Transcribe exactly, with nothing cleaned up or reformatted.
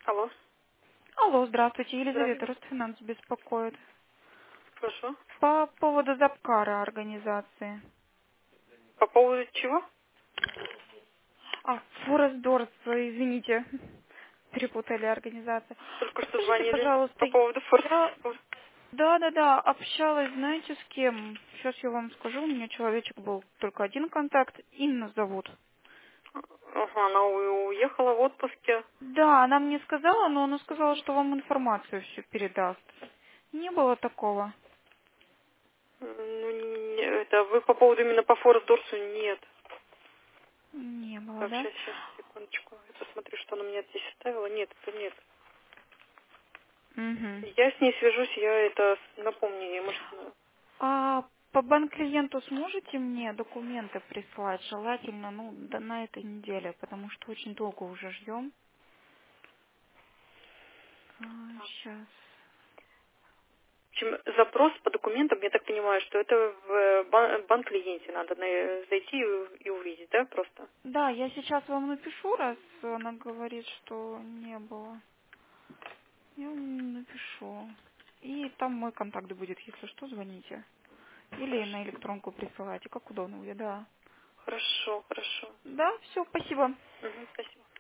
Алло. Алло, здравствуйте, Елизавета, Здравствуйте. Ростфинанс беспокоит. Хорошо. По поводу Запкара организации. По поводу чего? А, Форестдорс, извините, перепутали организацию. Только что Скажите, звонили пожалуйста, по поводу форс. я, да-да-да, общалась, знаете, с кем? Сейчас я вам скажу, у меня человечек был только один контакт, Инна зовут. Ага, она у- уехала в отпуске. Да, она мне сказала, но она сказала, что вам информацию всю передаст. Не было такого. М, Ну, не- это вы по поводу именно по Форсдорсу? Нет. Не было, Так, да? сейчас, сейчас, секундочку. Я посмотрю, что она мне здесь оставила. Нет, это нет. Угу. Я с ней свяжусь, я это напомню ей, может, она- А по банк-клиенту сможете мне документы прислать? Желательно, ну, да, на этой неделе, потому что очень долго уже ждем. Сейчас. В общем, запрос по документам, я так понимаю, что это в бан- банк-клиенте надо на- зайти и и увидеть, да, просто? Да, я сейчас вам напишу, раз она говорит, что не было. Я вам напишу. И там мой контакт будет, если что, звоните. Или Хорошо. на электронку присылайте, как удобно будет, да. Хорошо, хорошо. Да, все, спасибо. Мгм, спасибо.